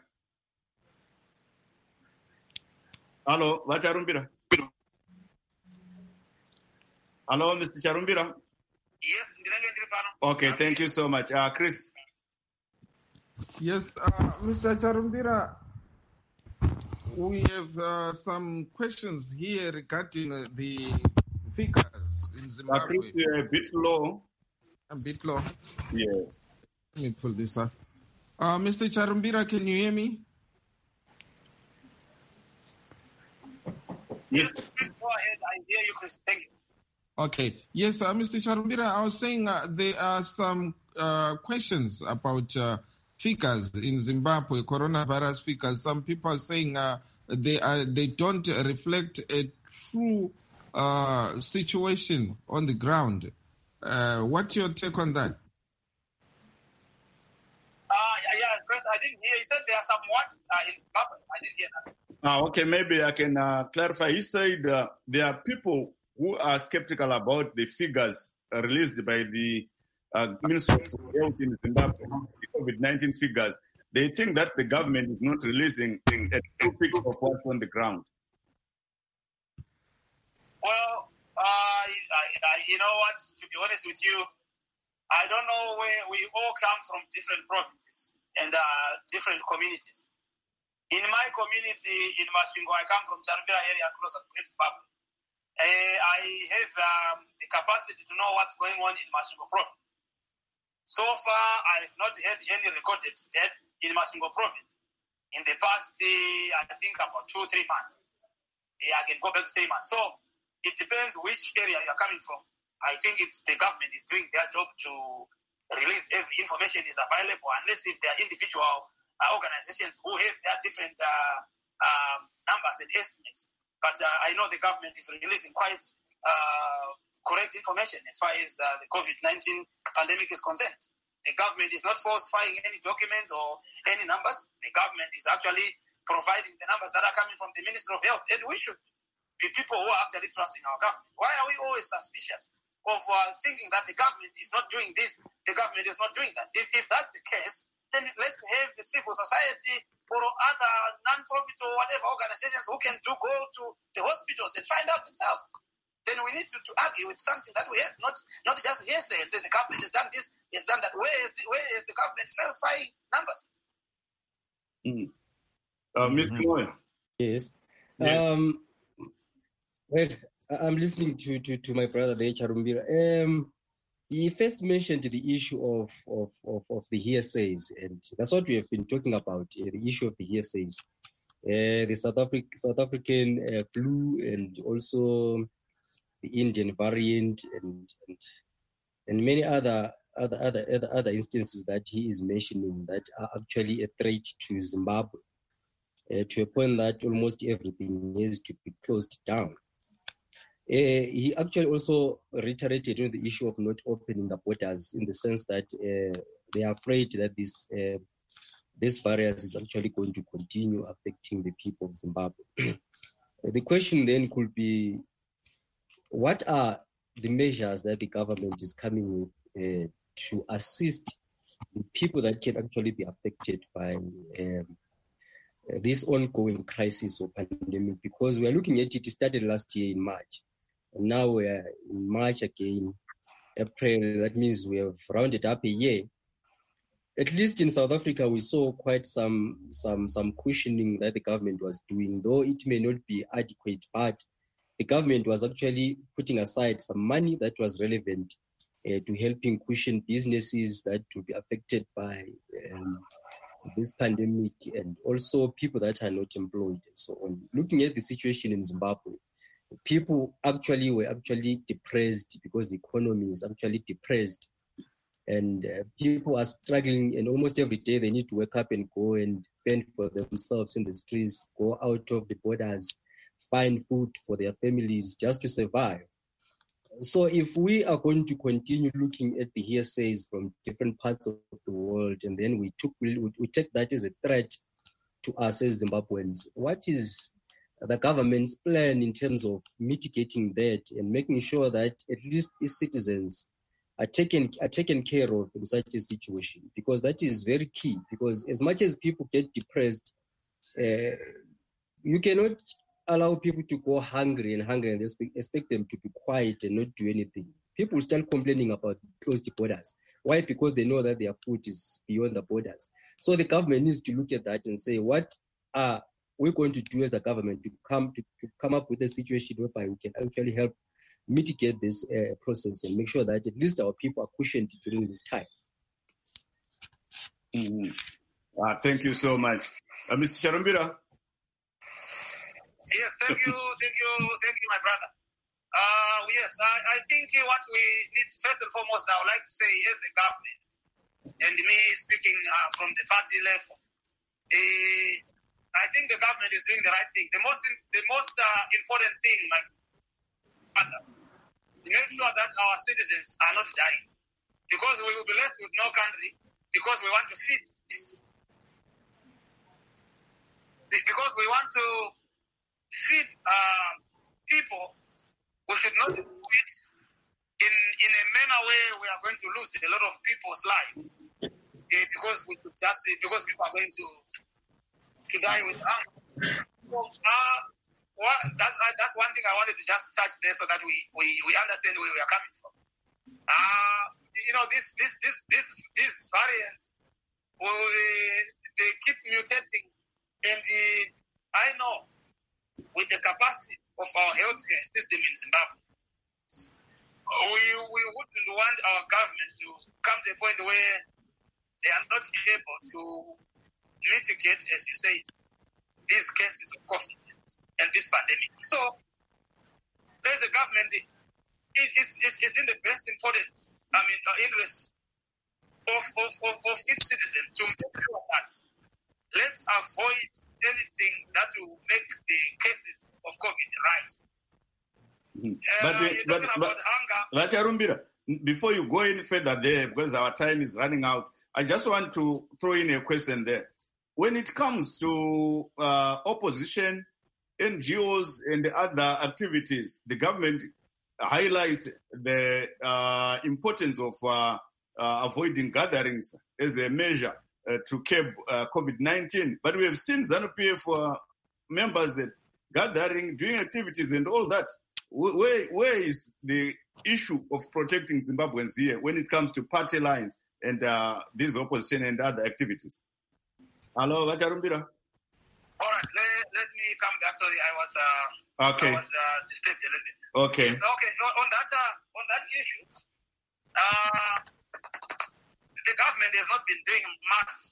Hello, Vacharumbira. Hello, Mr. Charumbira. Yes, okay, thank you so much. Chris. Yes, Mr. Charumbira, we have some questions here regarding the figures in Zimbabwe. A bit low. A bit low? Yes. Let me pull this up. Mr. Charumbira, can you hear me? Yes, please go ahead. I hear you, Chris. Thank you. Okay. Yes, Mr. Charumbira, I was saying there are some questions about figures in Zimbabwe, coronavirus figures. Some people are saying they don't reflect a true situation on the ground. What's your take on that? Yeah, Chris, I didn't hear. You said there are some what in Zimbabwe? I didn't hear that. Okay, maybe I can clarify. He said there are people who are skeptical about the figures released by the Ministry of Health in Zimbabwe, the COVID-19 figures. They think that the government is not releasing a true picture of what's on the ground. Well, you know what? To be honest with you, I don't know where we all come from, different provinces and different communities. In my community in Masvingo, I come from Charumbira area close to Zimbabwe. I have the capacity to know what's going on in Masvingo province. So far, I have not had any recorded death in Masvingo province. In the past, I think about 2-3 months. I can go back to 3 months. So it depends which area you're coming from. I think it's the government is doing their job to release every information is available, unless if there are individual organizations who have their different numbers and estimates. But I know the government is releasing quite correct information as far as the COVID-19 pandemic is concerned. The government is not falsifying any documents or any numbers. The government is actually providing the numbers that are coming from the Ministry of Health. And we should be people who are actually trusting our government. Why are we always suspicious of thinking that the government is not doing this, the government is not doing that? If that's the case, then let's have the civil society or other non-profit or whatever organizations who can go to the hospitals and find out themselves. Then we need to argue with something that we have, not just hearsay and say the government has done this, has done that. Where is the government falsifying numbers? Mr. Moyo. Yes. Yes. Well, I'm listening to my brother there, Charumbira. He first mentioned the issue of the hearsays, and that's what we have been talking about, the issue of the hearsays. The South African flu, and also the Indian variant, and many other instances that he is mentioning that are actually a threat to Zimbabwe, to a point that almost everything needs to be closed down. He actually also reiterated on the issue of not opening the borders, in the sense that they are afraid that this virus is actually going to continue affecting the people of Zimbabwe. The question then could be, what are the measures that the government is coming with to assist the people that can actually be affected by this ongoing crisis or pandemic? Because we are looking at it started last year in March. And now we are in March again, April. That means we have rounded up a year. At least in South Africa, we saw quite some cushioning that the government was doing, though it may not be adequate, but the government was actually putting aside some money that was relevant to helping cushion businesses that would be affected by this pandemic, and also people that are not employed and so on. Looking at the situation in Zimbabwe, people were depressed because the economy is actually depressed, and people are struggling, and almost every day they need to wake up and go and fend for themselves in the streets, go out of the borders, find food for their families just to survive. So if we are going to continue looking at the hearsays from different parts of the world, and then we take that as a threat to us as Zimbabweans, what is the government's plan in terms of mitigating that and making sure that at least its citizens are taken care of in such a situation? Because that is very key. Because as much as people get depressed, you cannot allow people to go hungry and expect them to be quiet and not do anything. People start complaining about closed borders. Why? Because they know that their food is beyond the borders. So the government needs to look at that and say, what are we going to do as the government to come up with a situation whereby we can actually help mitigate this process and make sure that at least our people are cushioned during this time. Thank you so much. Mr. Charumbira? Yes, thank you, my brother. Yes, I think what we need, first and foremost, I would like to say, as a government, and me speaking from the party level, I think the government is doing the right thing. The most important thing, my brother, to make sure that our citizens are not dying, because we will be left with no country, because we want to feed, because we want to feed people. We should not do it in a manner where we are going to lose a lot of people's lives, because people are going to die with hunger. That's one thing I wanted to just touch there, so that we understand where we are coming from. These variants, they keep mutating, and I know, with the capacity of our healthcare system in Zimbabwe, we wouldn't want our government to come to a point where they are not able to mitigate, as you said, these cases of COVID and this pandemic. So, as a government, it's in the best interest of its citizens to make sure that let's avoid anything that will make the cases of COVID rise. But Charumbira, before you go any further there, because our time is running out, I just want to throw in a question there. When it comes to opposition, NGOs, and other activities, the government highlights the importance of avoiding gatherings as a measure to curb COVID-19. But we have seen ZANU-PF members gathering, doing activities and all that. Where is the issue of protecting Zimbabweans here when it comes to party lines and this opposition and other activities? Hello, Vacharumbira. All right, let me come back. Sorry, I was disturbed a little bit. Okay. Okay. On that issue, the government has not been doing mass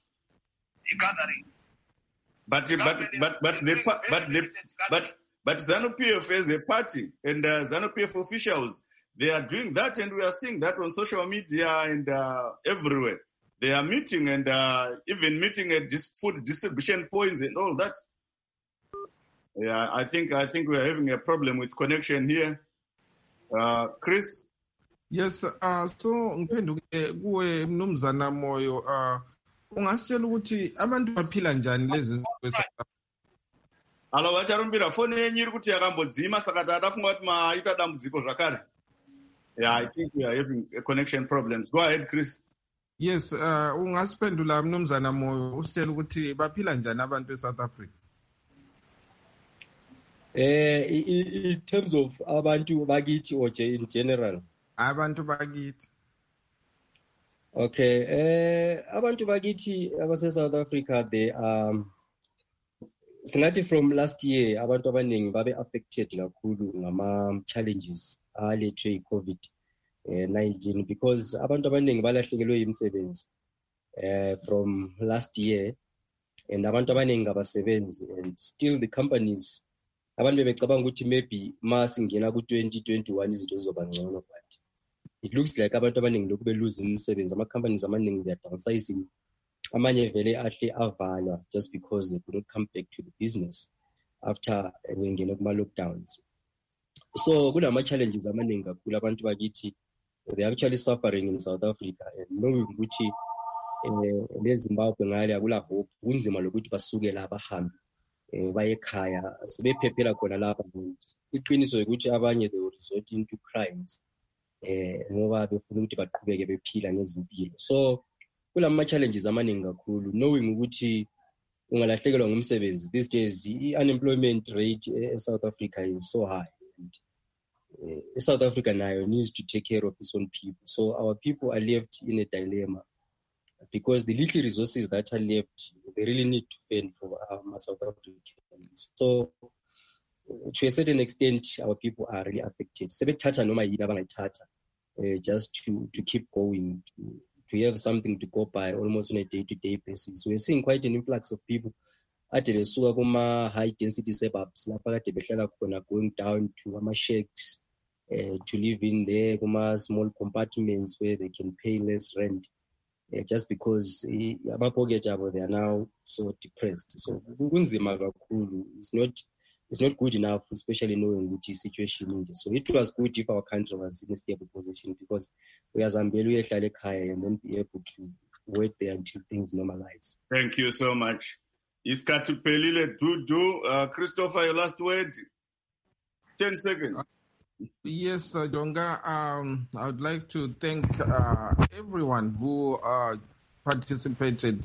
gatherings. But ZANU-PF as a party and ZANU-PF officials, they are doing that, and we are seeing that on social media and everywhere. They are meeting and even meeting at food distribution points and all that. Yeah, I think we are having a problem with connection here. Chris? Yes, so ngiphenduke kuwe Mnumzana Moyo, ungasitshela ukuthi abantu baphila njani lezi Alo Vacharumbira, phone yenyu iri kuti yakambodzima saka tatafunga kuti maita dambudziko zvakare. Yeah, I think we are having connection problems. Go ahead, Chris. Yes, ungasiphendula Mnumzana Moyo usitshela ukuthi baphila njani abantu eSouth Africa? In terms of abantu bakithi or in general? Abantu bakithi. Okay, abantu bakithi abase-South Africa, they singathi from last year abantu abaningi babe affected kakhulu ngama-challenges alethwe yi-COVID-19 because abantu abaningi balahlekelwe imisebenzi from last year, and abantu abaningi abasebenzi, and still the companies abantu bebecabanga ukuthi maybe masingena ku-2021 izinto zizoba ngcono, but it looks like abantu abaningi lokhu beluze imisebenzi. Ama-companies amaningi they are downsizing, amanye vele ahle avalwa just because they could not come back to the business after bengena kuma-lockdowns. So kunama-challenges amaningi kakhulu abantu bakithi. They are actually suffering in South Africa, and knowing ukuthi leZimbabwe ngale akula hope, kunzima lokuthi basuke la bahambe baye ekhaya, sebephephela khona lapha. Iqiniso ukuthi abanye they will resort into crimes ngoba befuna ukuthi baqhubeke bephila ngezimpilo. So kulama-challenges amaningi kakhulu, knowing ukuthi ungalahlekelwa ngumsebenzi. These days the unemployment rate eSouth Africa is so high, and South Africa nayo needs to take care of its own people. So our people are left in a dilemma because the little resources that are left, they really need to fend for South Africans. So to a certain extent, our people are really affected. Just to keep going, to have something to go by almost on a day-to-day basis. We're seeing quite an influx of people at the high-density suburbs, going down to shacks, to live in there, small compartments where they can pay less rent, just because they are now so depressed. So it's not good enough, especially knowing which situation is. So it was good if our country was in a stable position, because we as Zambia and won't be able to wait there until things normalize. Thank you so much. Iskatupelile Dudu. Christopher, your last word. 10 seconds. Yes, Jonga. I would like to thank everyone who participated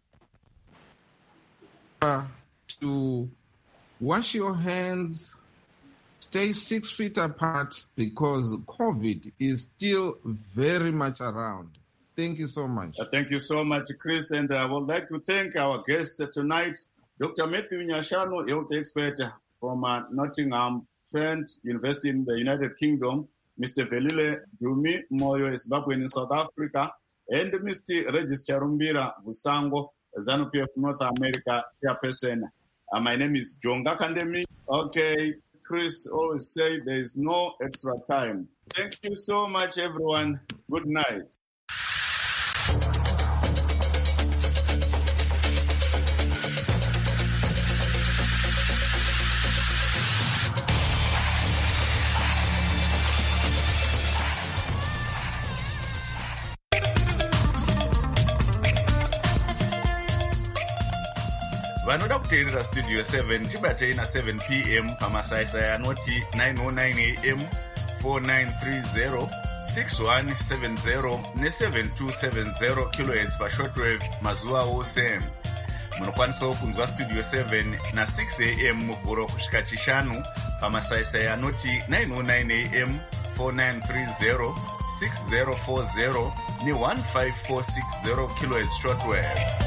to wash your hands, stay 6 feet apart, because COVID is still very much around. Thank you so much. Thank you so much, Chris. And I would like to thank our guests tonight, Dr. Matthew Nyashano, health expert from Nottingham Trent University in the United Kingdom, Mr. Velile Dumi Moyo, Zimbabwe in South Africa, and Mr. Regis Charumbira Vusango, ZANU-PF North America chairperson. My name is Jonga Kandemi. Okay, Chris always say there is no extra time. Thank you so much, everyone. Good night. vanoda kuteerera studio 7 tibatei na 7 p.m. pamasaisai anoti 909 a.m. 4930 6170 ne7270 kHz pashortwave mazuva ose. Munokwanisawo kunzwa Studio 7 na6 am muvhuro kusvika chishanu pamasaisai anoti 909 am, 4930, 6040 ne 15460 kHz shortwave.